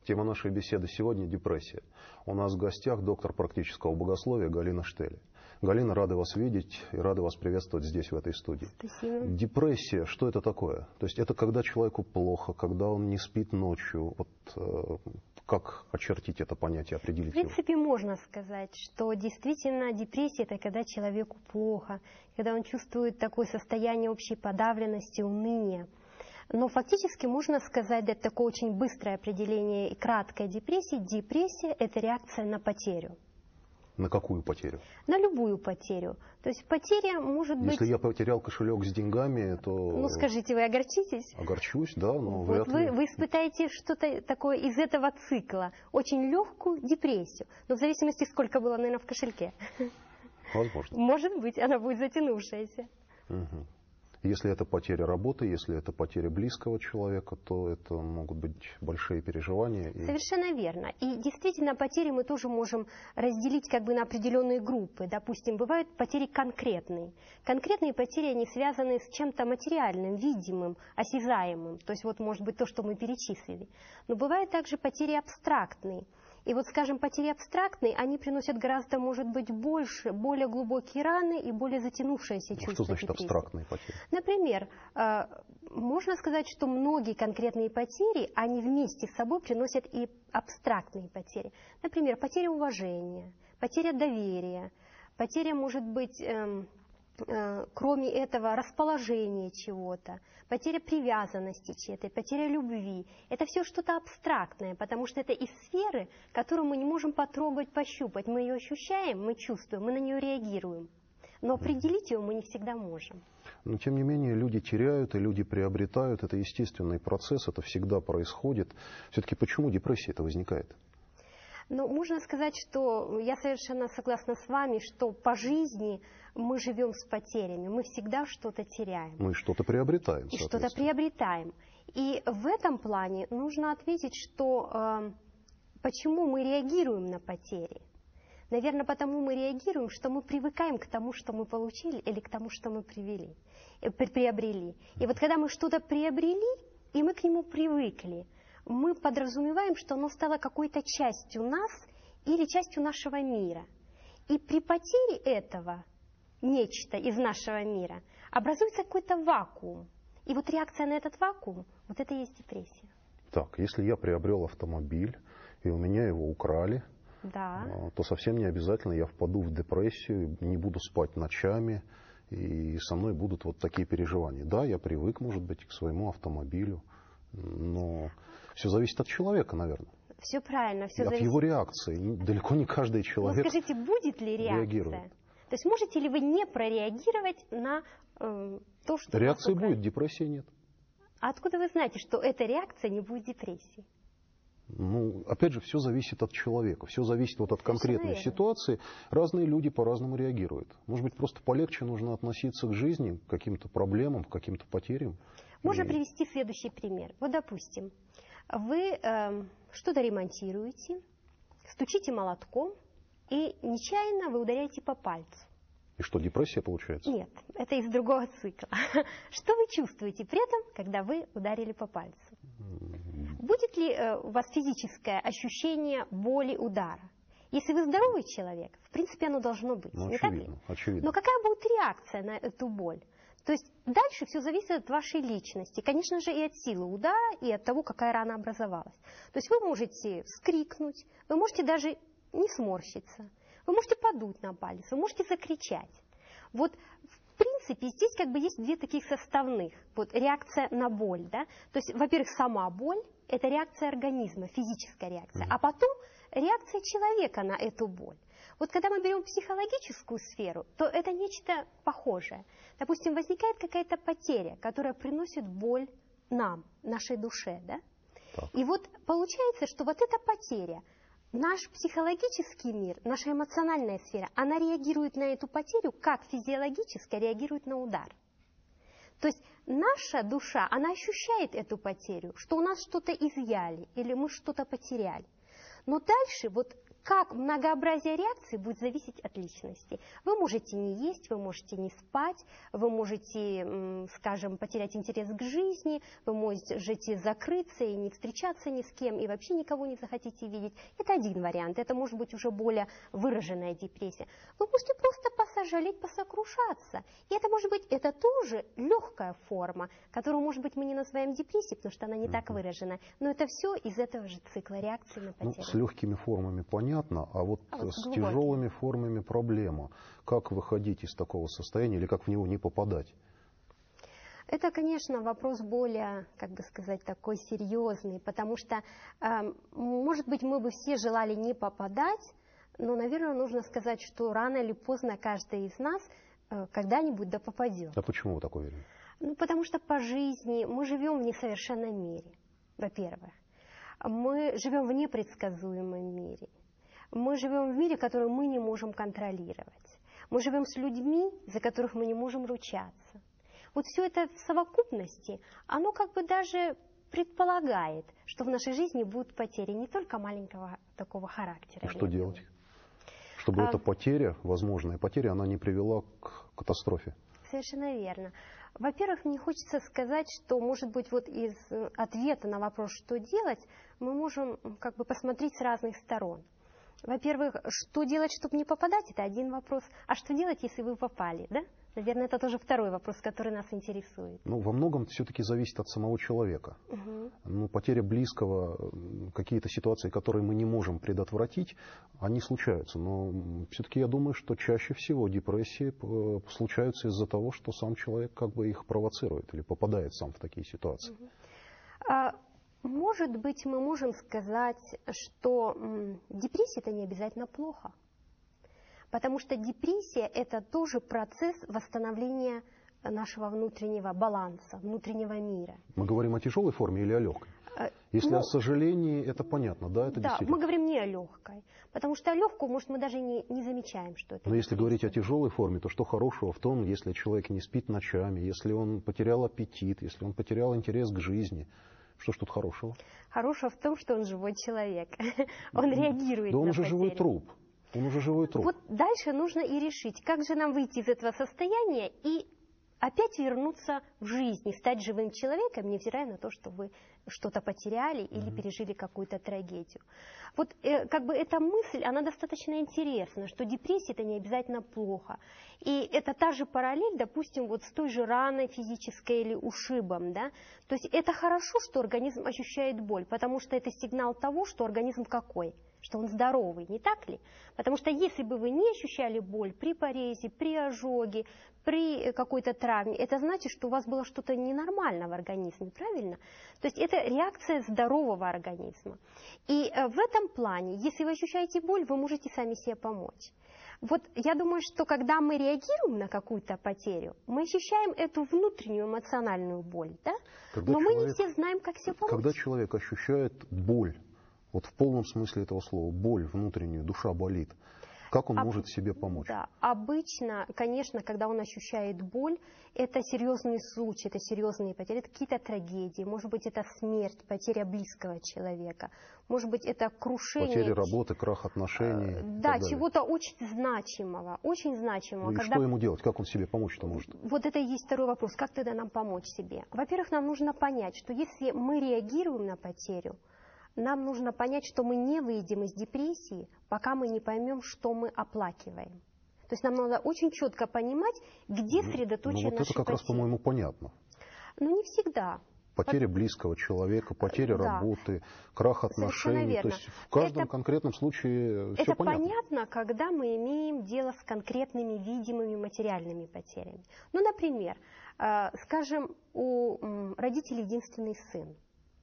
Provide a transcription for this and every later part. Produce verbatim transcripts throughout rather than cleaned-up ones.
Тема нашей беседы сегодня – депрессия. У нас в гостях доктор практического богословия Галина Штель. Галина, рада вас видеть и рада вас приветствовать здесь, в этой студии. Спасибо. Депрессия, что это такое? То есть это когда человеку плохо, когда он не спит ночью. Вот, э, как очертить это понятие, определить его? В принципе, его? Можно сказать, что действительно депрессия – это когда человеку плохо, когда он чувствует такое состояние общей подавленности, уныния. Но фактически можно сказать, это такое очень быстрое определение и краткое депрессии. Депрессия – это реакция на потерю. На какую потерю? На любую потерю. То есть потеря может быть... Если я потерял кошелек с деньгами, то... Ну, скажите, вы огорчитесь? Огорчусь, да, но вот вряд ли... Вы, вы испытаете что-то такое из этого цикла, очень легкую депрессию. Но в зависимости, сколько было, наверное, в кошельке. Возможно. Может быть, она будет затянувшаяся. Угу. Если это потеря работы, если это потеря близкого человека, то это могут быть большие переживания. И... Совершенно верно. И действительно, потери мы тоже можем разделить как бы на определенные группы. Допустим, бывают потери конкретные. Конкретные потери, они связаны с чем-то материальным, видимым, осязаемым. То есть вот может быть то, что мы перечислили. Но бывают также потери абстрактные. И вот, скажем, потери абстрактные, они приносят гораздо, может быть, больше, более глубокие раны и более затянувшееся чувство. Что значит депрессии. Абстрактные потери? Например, можно сказать, что многие конкретные потери, они вместе с собой приносят и абстрактные потери. Например, потеря уважения, потеря доверия, потеря, может быть, кроме этого, расположение чего-то, потеря привязанности чьей-то, потеря любви. Это все что-то абстрактное, потому что это из сферы, которую мы не можем потрогать, пощупать. Мы ее ощущаем, мы чувствуем, мы на нее реагируем. Но определить ее мы не всегда можем. Но, тем не менее, люди теряют и люди приобретают. Это естественный процесс, это всегда происходит. Все-таки почему депрессия это возникает? Ну, можно сказать, что я совершенно согласна с вами, что по жизни мы живем с потерями, мы всегда что-то теряем. Мы что-то приобретаем. И что-то приобретаем. И в этом плане нужно ответить, что э, почему мы реагируем на потери. Наверное, потому мы реагируем, что мы привыкаем к тому, что мы получили, или к тому, что мы привели, э, приобрели. И вот когда мы что-то приобрели, и мы к нему привыкли, мы подразумеваем, что оно стало какой-то частью нас или частью нашего мира. И при потере этого нечто из нашего мира образуется какой-то вакуум. И вот реакция на этот вакуум, вот это и есть депрессия. Так, если я приобрел автомобиль, и у меня его украли, да. то совсем не обязательно я впаду в депрессию, не буду спать ночами, и со мной будут вот такие переживания. Да, я привык, может быть, к своему автомобилю. Но все зависит от человека, наверное. Все правильно. Все от зависит... его реакции. Далеко не каждый человек. Ну, скажите, будет ли реакция? Реагирует. То есть можете ли вы не прореагировать на э, то, что... Реакция будет, депрессии нет. А откуда вы знаете, что эта реакция не будет депрессией? Ну, опять же, все зависит от человека. Все зависит вот от конкретной ситуации. Разные люди по-разному реагируют. Может быть, просто полегче нужно относиться к жизни, к каким-то проблемам, к каким-то потерям. Можно и... привести следующий пример. Вот, допустим, вы э, что-то ремонтируете, стучите молотком, и нечаянно вы ударяете по пальцу. И что, депрессия получается? Нет, это из другого цикла. Что вы чувствуете при этом, когда вы ударили по пальцу? Будет ли э, у вас физическое ощущение боли удара? Если вы здоровый человек, в принципе, оно должно быть. Ну, не очевидно, так ли? очевидно. Но какая будет реакция на эту боль? То есть дальше все зависит от вашей личности. Конечно же, и от силы удара, и от того, какая рана образовалась. То есть вы можете вскрикнуть, вы можете даже не сморщиться, вы можете подуть на палец, вы можете закричать. Вот в принципе здесь как бы есть две таких составных. Вот реакция на боль, да. То есть, во-первых, сама боль – это реакция организма, физическая реакция. Mm-hmm. А потом реакция человека на эту боль. Вот когда мы берем психологическую сферу, то это нечто похожее. Допустим, возникает какая-то потеря, которая приносит боль нам, нашей душе, да. Так. И вот получается, что вот эта потеря, наш психологический мир, наша эмоциональная сфера, она реагирует на эту потерю, как физиологически реагирует на удар. То есть наша душа, она ощущает эту потерю, что у нас что-то изъяли или мы что-то потеряли. Но дальше вот как многообразие реакций будет зависеть от личности. Вы можете не есть, вы можете не спать, вы можете, скажем, потерять интерес к жизни, вы можете закрыться и не встречаться ни с кем, и вообще никого не захотите видеть. Это один вариант, это может быть уже более выраженная депрессия. Вы можете просто посожалеть, посокрушаться. И это может быть, это тоже легкая форма, которую, может быть, мы не называем депрессией, потому что она не так выражена. Но это все из этого же цикла реакции на потерю. Ну, с легкими формами понятно, а вот, а вот с глубокими. Тяжелыми формами проблема. Как выходить из такого состояния или как в него не попадать? Это, конечно, вопрос более, как бы сказать, такой серьезный, потому что, э, может быть, мы бы все желали не попадать, но, наверное, нужно сказать, что рано или поздно каждый из нас э, когда-нибудь да попадет. А почему вы так уверены? Ну, потому что по жизни мы живем в несовершенном мире, во-первых. Мы живем в непредсказуемом мире. Мы живем в мире, который мы не можем контролировать. Мы живем с людьми, за которых мы не можем ручаться. Вот все это в совокупности, оно как бы даже предполагает, что в нашей жизни будут потери не только маленького такого характера. И что делать? Чтобы а... эта потеря, возможная потеря, она не привела к катастрофе. Совершенно верно. Во-первых, мне хочется сказать, что, может быть, вот из ответа на вопрос, что делать, мы можем как бы посмотреть с разных сторон. Во-первых, что делать, чтобы не попадать, это один вопрос. А что делать, если вы попали, да? Наверное, это тоже второй вопрос, который нас интересует. Ну, во многом все-таки зависит от самого человека. Угу. Ну, потеря близкого, какие-то ситуации, которые мы не можем предотвратить, они случаются. Но все-таки я думаю, что чаще всего депрессии случаются из-за того, что сам человек как бы их провоцирует или попадает сам в такие ситуации. Угу. А, может быть, мы можем сказать, что м, депрессия – это не обязательно плохо. Потому что депрессия – это тоже процесс восстановления нашего внутреннего баланса, внутреннего мира. Мы говорим о тяжелой форме или о легкой? Если ну, о сожалении, это понятно, да? Это да, действительно. Мы говорим не о легкой. Потому что о легкую, может, мы даже не, не замечаем, что это. Но если говорить о тяжелой форме, то что хорошего в том, если человек не спит ночами, если он потерял аппетит, если он потерял интерес к жизни? Что ж тут хорошего? Хорошего в том, что он живой человек. Он реагирует на Да он уже потери. живой труп. Он уже живой труп. Вот дальше нужно и решить, как же нам выйти из этого состояния и опять вернуться в жизнь, и стать живым человеком, невзирая на то, что вы что-то потеряли или mm-hmm. пережили какую-то трагедию. Вот э, как бы эта мысль, она достаточно интересна, что депрессия – это не обязательно плохо. И это та же параллель, допустим, вот с той же раной физической или ушибом. Да? То есть это хорошо, что организм ощущает боль, потому что это сигнал того, что организм какой? Что он здоровый, не так ли? Потому что если бы вы не ощущали боль при порезе, при ожоге, при какой-то травме, это значит, что у вас было что-то ненормально в организме, правильно? То есть это реакция здорового организма. И в этом плане, если вы ощущаете боль, вы можете сами себе помочь. Вот я думаю, что когда мы реагируем на какую-то потерю, мы ощущаем эту внутреннюю эмоциональную боль, да? Когда Но человек, мы не все знаем, как себе помочь. Когда человек ощущает боль, вот в полном смысле этого слова, боль внутреннюю, душа болит, как он Об... может себе помочь? Да, обычно, конечно, когда он ощущает боль, это серьезные случаи, это серьезные потери, это какие-то трагедии, может быть, это смерть, потеря близкого человека, может быть, это крушение... Потеря работы, крах отношений. Да, чего-то очень значимого, очень значимого. И когда... что ему делать? Как он себе помочь-то может? Вот это и есть второй вопрос. Как тогда нам помочь себе? Во-первых, нам нужно понять, что если мы реагируем на потерю, нам нужно понять, что мы не выйдем из депрессии, пока мы не поймем, что мы оплакиваем. То есть нам надо очень четко понимать, где средоточие ну, вот нашей это как потери. раз, по-моему, понятно. Ну, не всегда. Потеря близкого человека, потеря да. работы, крах отношений. То есть в каждом это, все случае все это понятно. Это понятно, когда мы имеем дело с конкретными видимыми материальными потерями. Ну, например, скажем, у родителей единственный сын.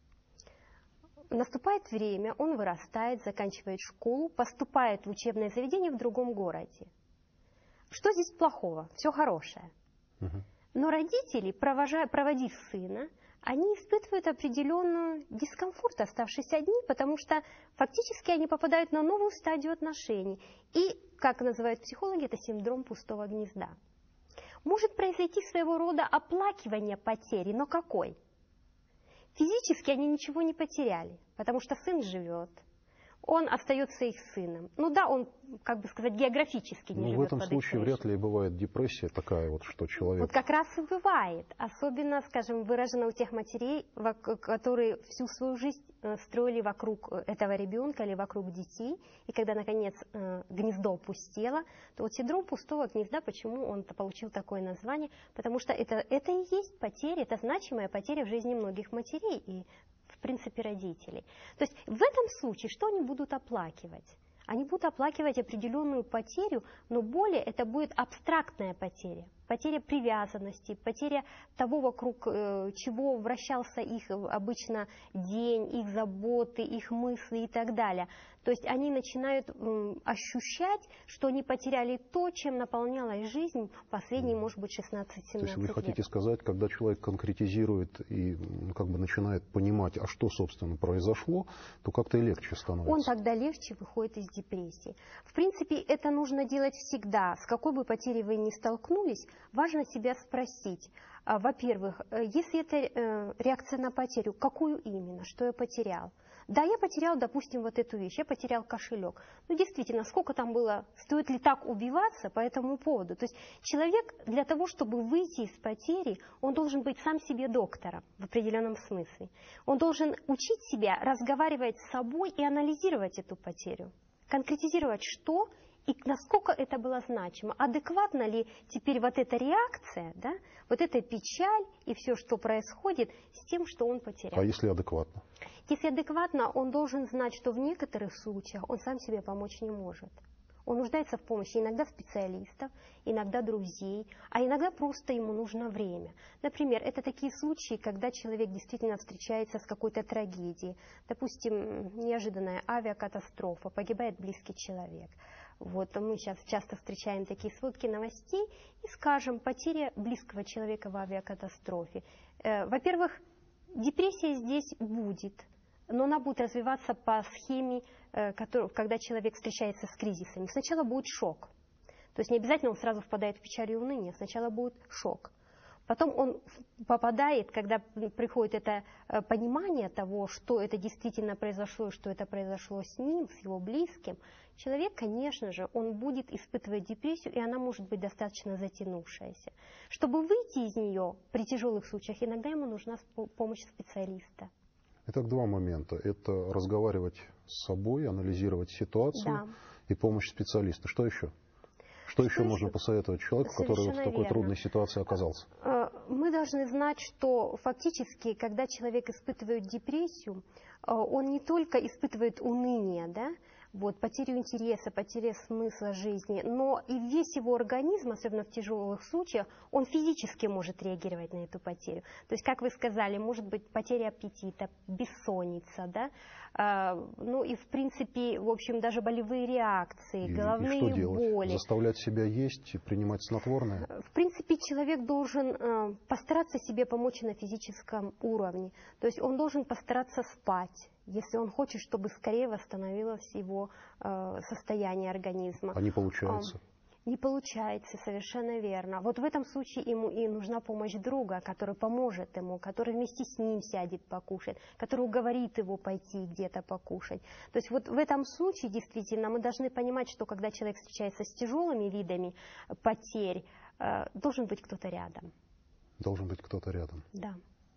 Наступает время, он вырастает, заканчивает школу, поступает в учебное заведение в другом городе. Что здесь плохого? Все хорошее. Угу. Но родители, провожая, проводив сына, они испытывают определенный дискомфорт, оставшись одни, потому что фактически они попадают на новую стадию отношений. И, как называют психологи, это синдром пустого гнезда. Может произойти своего рода оплакивание потери, но какой? Физически они ничего не потеряли, потому что сын живет, он остается их сыном. Ну да, он, как бы сказать, географически не Но живет в этом под их случае крышей. вряд ли бывает депрессия такая вот, что человек... Вот как раз и бывает. Особенно, скажем, выражено у тех матерей, которые всю свою жизнь строили вокруг этого ребенка или вокруг детей. И когда, наконец, гнездо опустело, то вот синдром пустого гнезда, почему он получил такое название? Потому что это, это и есть потеря, это значимая потеря в жизни многих матерей и, в принципе, родителей. То есть в этом случае что они будут оплакивать? Они будут оплакивать определенную потерю, но более это будет абстрактная потеря. Потеря привязанности, потеря того, вокруг э, чего вращался их обычно день, их заботы, их мысли и так далее. То есть они начинают э, ощущать, что они потеряли то, чем наполнялась жизнь последние, может быть, шестнадцать-семнадцать лет. То есть вы хотите сказать, когда человек конкретизирует и ну, как бы начинает понимать, а что, собственно, произошло, то как-то и легче становится. Он тогда легче выходит из депрессии. В принципе, это нужно делать всегда. С какой бы потерей вы ни столкнулись, важно себя спросить. Во-первых, если это реакция на потерю, какую именно, что я потерял? Да, я потерял, допустим, вот эту вещь, я потерял кошелек. Ну, действительно, сколько там было, стоит ли так убиваться по этому поводу? То есть человек для того, чтобы выйти из потери, он должен быть сам себе доктором в определенном смысле. Он должен учить себя разговаривать с собой и анализировать эту потерю. Конкретизировать, что и насколько это было значимо. Адекватна ли теперь вот эта реакция, да, вот эта печаль и все, что происходит с тем, что он потерял. А если адекватно? Если адекватно, он должен знать, что в некоторых случаях он сам себе помочь не может. Он нуждается в помощи иногда специалистов, иногда друзей, а иногда просто ему нужно время. Например, это такие случаи, когда человек действительно встречается с какой-то трагедией. Допустим, неожиданная авиакатастрофа, погибает близкий человек. Вот мы сейчас часто встречаем такие сводки новостей и скажем, потеря близкого человека в авиакатастрофе. Э, во-первых, депрессия здесь будет, но она будет развиваться по схеме, э, который, когда человек встречается с кризисами. Сначала будет шок. То есть не обязательно он сразу впадает в печаль и уныние, сначала будет шок. Потом он попадает, когда приходит это понимание того, что это действительно произошло, что это произошло с ним, с его близким, человек, конечно же, он будет испытывать депрессию, и она может быть достаточно затянувшаяся. Чтобы выйти из нее при тяжелых случаях, иногда ему нужна помощь специалиста. Итак, два момента. Это разговаривать с собой, анализировать ситуацию, да, и помощь специалиста. Что еще? Что, что еще, еще можно посоветовать человеку, который вот в такой верно. трудной ситуации оказался? Мы должны знать, что фактически, когда человек испытывает депрессию, он не только испытывает уныние, да, вот, потерю интереса, потерю смысла жизни, но и весь его организм, особенно в тяжелых случаях, он физически может реагировать на эту потерю. То есть, как вы сказали, может быть потеря аппетита, бессонница, да, а, ну и в принципе, в общем, даже болевые реакции, и, головные и что делать? боли. Заставлять себя есть и принимать снотворное? В принципе, человек должен э, постараться себе помочь на физическом уровне. То есть он должен постараться спать, если он хочет, чтобы скорее восстановилось его э, состояние организма. А не получается? Э, не получается, совершенно верно. Вот в этом случае ему и нужна помощь друга, который поможет ему, который вместе с ним сядет покушать, который уговорит его пойти где-то покушать. То есть вот в этом случае действительно мы должны понимать, что когда человек встречается с тяжелыми видами потерь, э, должен быть кто-то рядом. Должен быть кто-то рядом. Да.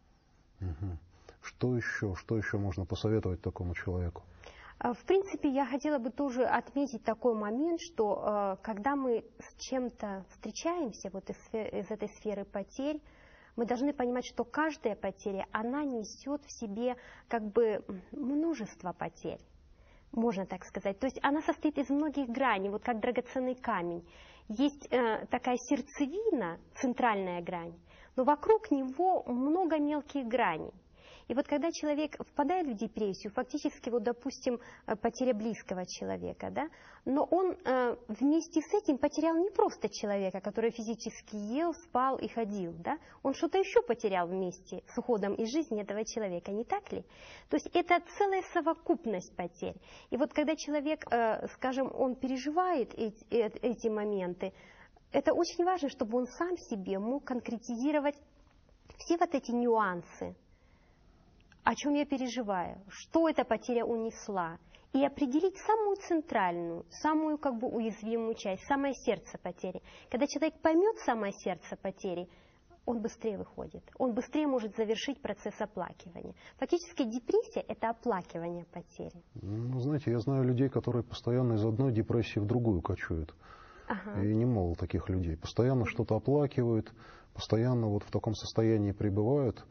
Угу. Что еще, что еще можно посоветовать такому человеку? В принципе, я хотела бы тоже отметить такой момент, что э, когда мы с чем-то встречаемся вот из, из этой сферы потерь, мы должны понимать, что каждая потеря, она несет в себе как бы множество потерь, можно так сказать. То есть она состоит из многих граней, вот как драгоценный камень. Есть э, такая сердцевина, центральная грань, но вокруг него много мелких граней. И вот когда человек впадает в депрессию, фактически, вот, допустим, потеря близкого человека, да, но он э, вместе с этим потерял не просто человека, который физически ел, спал и ходил, да, он что-то еще потерял вместе с уходом из жизни этого человека, не так ли? То есть это целая совокупность потерь. И вот когда человек, э, скажем, он переживает эти, эти моменты, это очень важно, чтобы он сам себе мог конкретизировать все вот эти нюансы. О чем я переживаю, что эта потеря унесла, и определить самую центральную, самую как бы уязвимую часть, самое сердце потери. Когда человек поймет самое сердце потери, он быстрее выходит, он быстрее может завершить процесс оплакивания. Фактически депрессия – это оплакивание потери. Ну, знаете, я знаю людей, которые постоянно из одной депрессии в другую кочуют. Ага. И немало таких людей. Постоянно что-то оплакивают, постоянно вот в таком состоянии пребывают.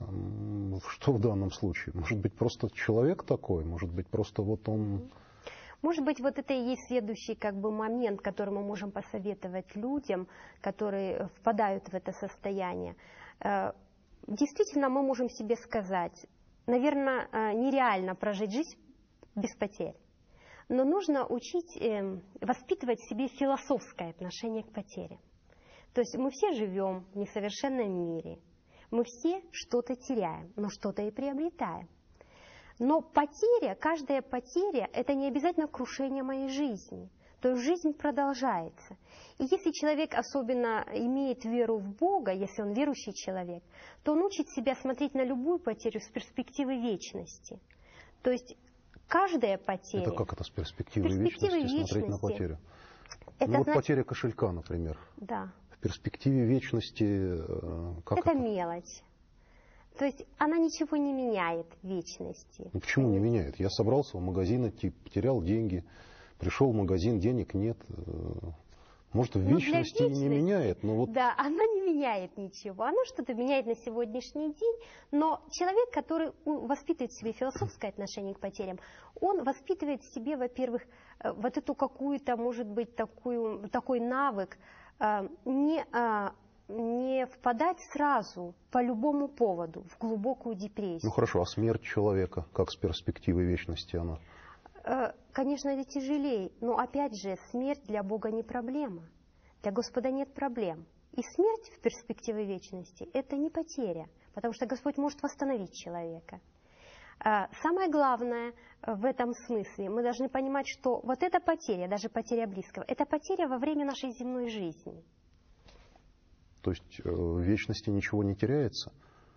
Что в данном случае? Может быть, просто человек такой? Может быть, просто вот он... Может быть, вот это и есть следующий как бы момент, который мы можем посоветовать людям, которые впадают в это состояние. Действительно, мы можем себе сказать, наверное, нереально прожить жизнь без потерь. Но нужно учить, воспитывать в себе философское отношение к потере. То есть мы все живем в несовершенном мире. Мы все что-то теряем, но что-то и приобретаем. Но потеря, каждая потеря, это не обязательно крушение моей жизни. То есть жизнь продолжается. И если человек особенно имеет веру в Бога, если он верующий человек, то он учит себя смотреть на любую потерю с перспективы вечности. То есть каждая потеря... Это как это с перспективы, с перспективы вечности, вечности смотреть на потерю? Это ну, вот значит... потеря кошелька, например. Да. В перспективе вечности... Как это, это мелочь. То есть она ничего не меняет в вечности. Ну, почему не меняет? Я собрался в магазин идти, потерял деньги, пришел в магазин, денег нет. Может, в вечности, вечности не меняет, но вот... Да, она не меняет ничего. Она что-то меняет на сегодняшний день, но человек, который воспитывает в себе философское отношение к потерям, он воспитывает в себе, во-первых, вот эту какую-то, может быть, такую, такой навык не... не впадать сразу по любому поводу в глубокую депрессию. Ну хорошо, а смерть человека, как с перспективы вечности она? Конечно, это тяжелее, но опять же, смерть для Бога не проблема. Для Господа нет проблем. И смерть в перспективе вечности – это не потеря, потому что Господь может восстановить человека. Самое главное в этом смысле, мы должны понимать, что вот эта потеря, даже потеря близкого, это потеря во время нашей земной жизни. То есть в вечности ничего не теряется?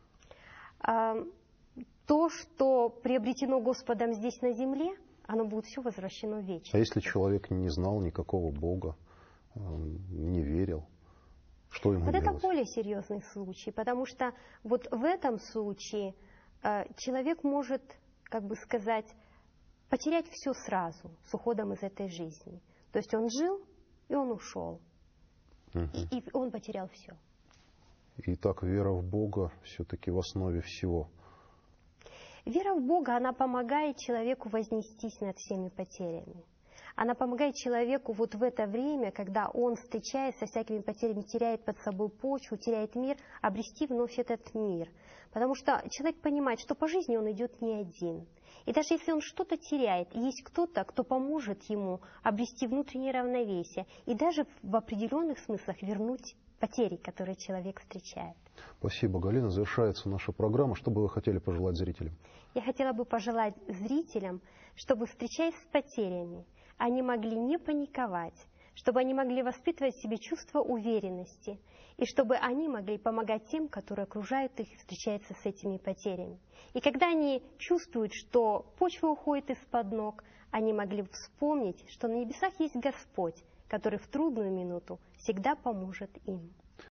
То, что приобретено Господом здесь на земле, оно будет все возвращено в вечность. А если человек не знал никакого Бога, не верил, что ему вот делать? Это более серьезный случай, потому что вот в этом случае человек может, как бы сказать, потерять все сразу с уходом из этой жизни. То есть он жил, и он ушел. И, и он потерял все. Итак, вера в Бога все-таки в основе всего. Вера в Бога, она помогает человеку вознестись над всеми потерями. Она помогает человеку вот в это время, когда он, встречаясь со всякими потерями, теряет под собой почву, теряет мир, обрести вновь этот мир. Потому что человек понимает, что по жизни он идет не один. И даже если он что-то теряет, есть кто-то, кто поможет ему обрести внутреннее равновесие и даже в определенных смыслах вернуть потери, которые человек встречает. Спасибо, Галина. Завершается наша программа. Что бы вы хотели пожелать зрителям? Я хотела бы пожелать зрителям, чтобы, встречаясь с потерями, они могли не паниковать, чтобы они могли воспитывать в себе чувство уверенности, и чтобы они могли помогать тем, которые окружают их и встречаются с этими потерями. И когда они чувствуют, что почва уходит из-под ног, они могли вспомнить, что на небесах есть Господь, который в трудную минуту всегда поможет им.